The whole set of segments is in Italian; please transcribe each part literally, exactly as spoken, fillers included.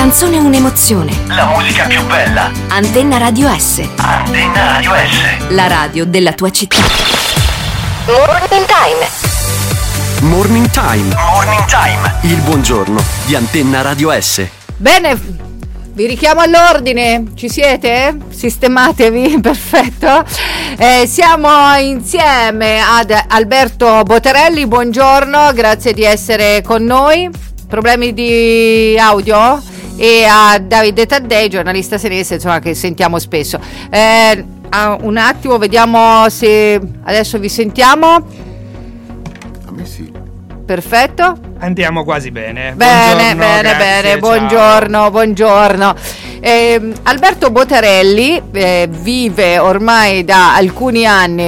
canzone è un'emozione. La musica più bella. Antenna Radio S. Antenna Radio S. La radio della tua città. Morning Time. Morning Time. Morning Time. Il buongiorno di Antenna Radio S. Bene, vi richiamo all'ordine. Ci siete? Sistematevi, perfetto. Eh, siamo insieme ad Alberto Boterelli. Buongiorno, grazie di essere con noi. Problemi di audio? E a Davide Taddei, giornalista senese, insomma, che sentiamo spesso. Eh, un attimo, vediamo se adesso vi sentiamo. A me sì. Perfetto. Andiamo quasi bene. Bene, buongiorno, bene, grazie, bene. ciao. Buongiorno, buongiorno. Eh, Alberto Boterelli eh, vive ormai da alcuni anni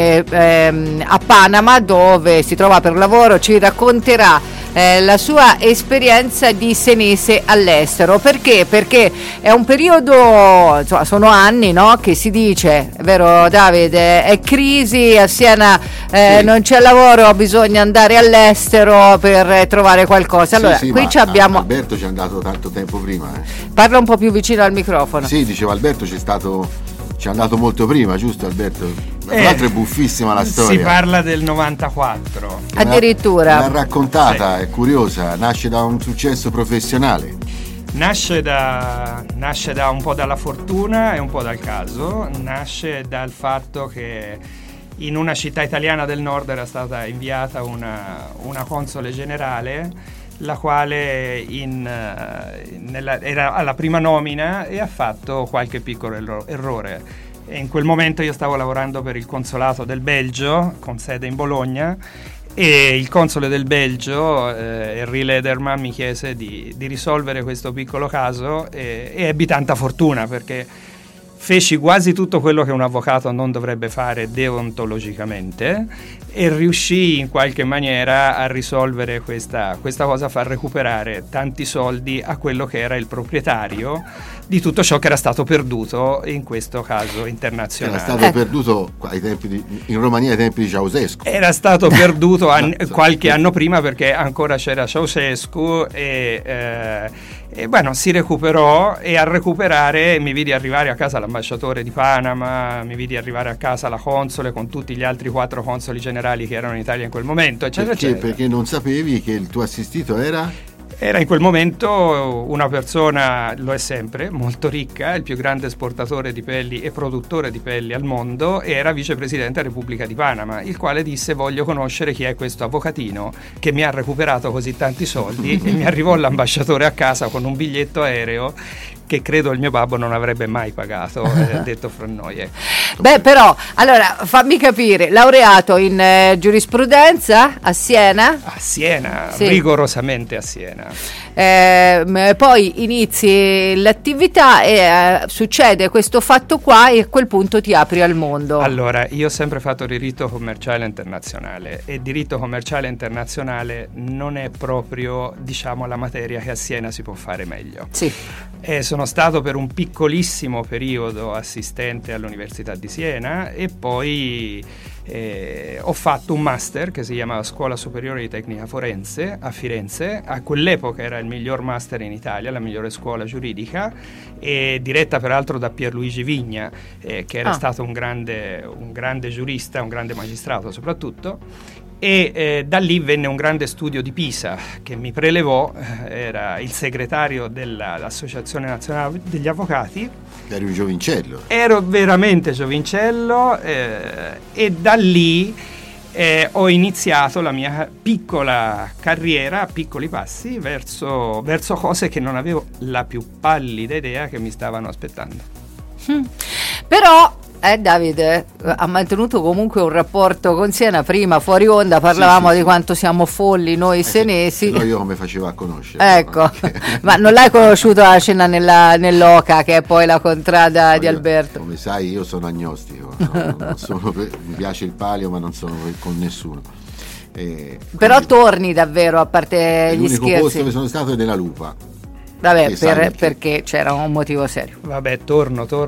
eh, a Panama, dove si trova per lavoro. Ci racconterà eh, la sua esperienza di senese all'estero. Perché? Perché è un periodo, insomma, sono anni, no? Che si dice, è vero Davide, è crisi, a Siena eh, sì. non c'è lavoro, bisogna andare all'estero per trovare qualcosa. Allora, sì, sì, qui ma ci abbiamo. Alberto ci è andato tanto tempo prima. Eh. Parla un po' più vicino al microfono. Sì, diceva Alberto, c'è stato, ci è andato molto prima, giusto Alberto? Tra Eh, l'altro è buffissima la storia. Si parla del novantaquattro. Addirittura. L'ha raccontata, Sì. è curiosa, nasce da un successo professionale. Nasce da, nasce da un po' dalla fortuna e un po' dal caso. Nasce dal fatto che in una città italiana del nord era stata inviata una, una console generale, la quale in, nella, era alla prima nomina e ha fatto qualche piccolo erro- errore. E in quel momento io stavo lavorando per il consolato del Belgio, con sede in Bologna, e il console del Belgio, eh, Henri Lederman, mi chiese di, di risolvere questo piccolo caso e, e ebbi tanta fortuna, perché feci quasi tutto quello che un avvocato non dovrebbe fare deontologicamente e riuscì in qualche maniera a risolvere questa, questa cosa, a far recuperare tanti soldi a quello che era il proprietario di tutto ciò che era stato perduto, in questo caso internazionale. Era stato eh. perduto ai tempi di, in Romania ai tempi di Ceausescu. Era stato perduto an- no, qualche sì. anno prima, perché ancora c'era Ceausescu e, eh, e bueno, si recuperò, e a recuperare mi vidi arrivare a casa l'ambasciatore di Panama, mi vidi arrivare a casa la console con tutti gli altri quattro consoli generali che erano in Italia in quel momento, eccetera, Perché? eccetera. Perché non sapevi che il tuo assistito era? Era in quel momento una persona, lo è sempre, molto ricca, il più grande esportatore di pelli e produttore di pelli al mondo, e era vicepresidente della Repubblica di Panama, il quale disse: voglio conoscere chi è questo avvocatino che mi ha recuperato così tanti soldi. E mi arrivò l'ambasciatore a casa con un biglietto aereo che credo il mio babbo non avrebbe mai pagato, eh, detto fra noi. Ecco. Beh, però, allora, fammi capire, laureato in eh, giurisprudenza a Siena? A Siena, Sì. rigorosamente a Siena. Eh, poi inizi l'attività e eh, succede questo fatto qua, e a quel punto ti apri al mondo. Allora, io ho sempre fatto diritto commerciale internazionale, e diritto commerciale internazionale non è proprio, diciamo, la materia che a Siena si può fare meglio. Sì. E sono stato per un piccolissimo periodo assistente all'Università di Siena, e poi eh, ho fatto un master che si chiamava Scuola Superiore di Tecnica Forense a Firenze. A quell'epoca era il miglior master in Italia, la migliore scuola giuridica, e diretta peraltro da Pierluigi Vigna, eh, che era ah. stato un grande, un grande giurista, un grande magistrato soprattutto. E eh, da lì venne un grande studio di Pisa che mi prelevò, eh, era il segretario dell'Associazione Nazionale degli Avvocati. Eri un giovincello. Ero veramente giovincello, eh, e da lì eh, ho iniziato la mia piccola carriera a piccoli passi verso, verso cose che non avevo la più pallida idea che mi stavano aspettando. Mm. Però Eh, Davide ha mantenuto comunque un rapporto con Siena. Prima fuori onda parlavamo sì, sì, di sì. quanto siamo folli noi Eh, senesi. Però io come facevo a conoscere? Ecco, ma non l'hai conosciuto a cena nella, nell'Oca, che è poi la contrada No, di io, Alberto? Come sai, io sono agnostico, no? Non sono per, mi piace il palio, ma non sono con nessuno. Eh, Però quindi, torni davvero, a parte gli l'unico scherzi. posto dove sono stato è nella Lupa. Vabbè, Che sai per, perché. perché c'era un motivo serio. Vabbè, torno, torno.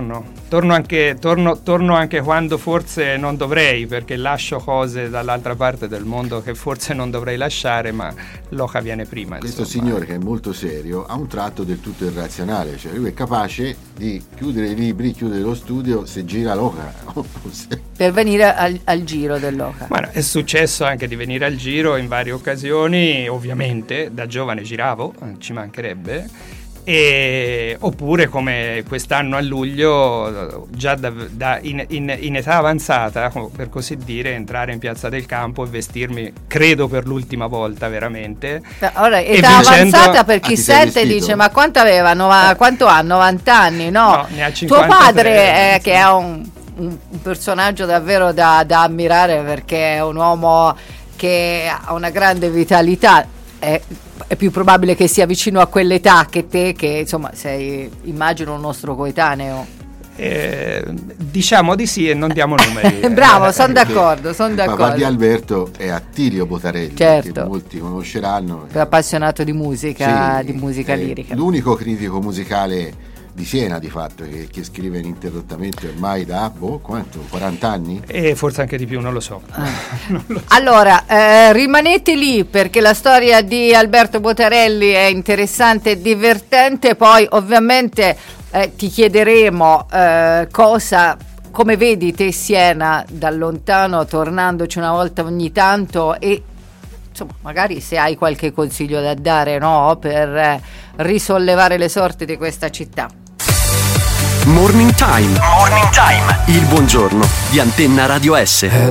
torno anche, torno, torno anche quando forse non dovrei, perché lascio cose dall'altra parte del mondo che forse non dovrei lasciare, ma Loca viene prima. Questo insomma. signore, che è molto serio, ha un tratto del tutto irrazionale, cioè lui è capace di chiudere i libri, chiudere lo studio se gira Loca. Per venire al, al giro del Loca. Bueno, è successo anche di venire al giro in varie occasioni, ovviamente da giovane giravo, ci mancherebbe. E, oppure come quest'anno a luglio, già da, da in, in, in età avanzata, per così dire, entrare in Piazza del Campo e vestirmi, credo per l'ultima volta veramente. Ora, età vincendo, avanzata per chi ah, sente dice: ma quanto aveva? Nova, quanto ha? novanta anni? No, no, ne ha cinquantatré. Tuo padre, eh, che è un, un, un personaggio davvero da, da ammirare, perché è un uomo che ha una grande vitalità. È, è più probabile che sia vicino a quell'età che te, che insomma sei, immagino, un nostro coetaneo. Eh, diciamo di sì e non diamo numeri. Bravo, sono d'accordo, sono Il d'accordo. papà di Alberto è Attilio Botarelli, Certo. che molti conosceranno. È appassionato di musica, Sì, di musica è lirica. L'unico critico musicale di Siena, di fatto, che, che scrive ininterrottamente ormai da boh, quanto? quaranta anni? E forse anche di più, non lo so. Ah. Non lo so. Allora, eh, rimanete lì, perché la storia di Alberto Botarelli è interessante e divertente. Poi ovviamente eh, ti chiederemo eh, cosa, come vedi te Siena da lontano, tornandoci una volta ogni tanto, e insomma magari se hai qualche consiglio da dare, no, per eh, risollevare le sorti di questa città. Morning Time. Morning Time. Il buongiorno di Antenna Radio S.